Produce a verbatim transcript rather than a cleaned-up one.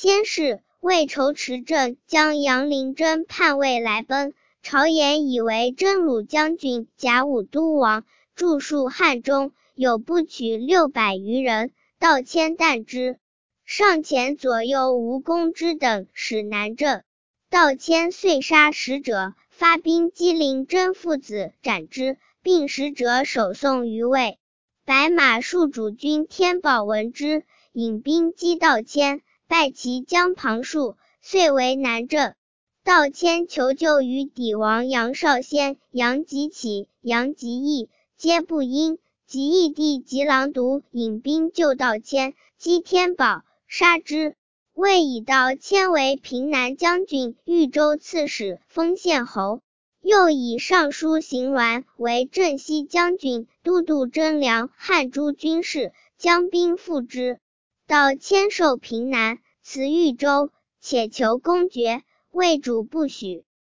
先是，为筹持政，将杨灵珍叛位来奔，朝言以为真鲁将军、甲午都王，著述汉中，有不取六百余人，道迁惮之。上前左右吴公之等使南郑，道迁遂杀使者，发兵击灵珍父子，斩之，并使者守送于魏。白马戍主军天宝闻之，引兵击道迁，败其将旁戍，遂为南郑。道迁求救于底王杨绍先、杨吉起、杨吉义，皆不应。吉义弟吉郎独引兵救道迁，击天宝，杀之。魏以道迁为平南将军、豫州刺史，封县侯。又以尚书邢鸾为镇西将军、都督征粮汉诸军事，将兵赴之。道迁受平南，辞豫州，且求公爵，魏主不许。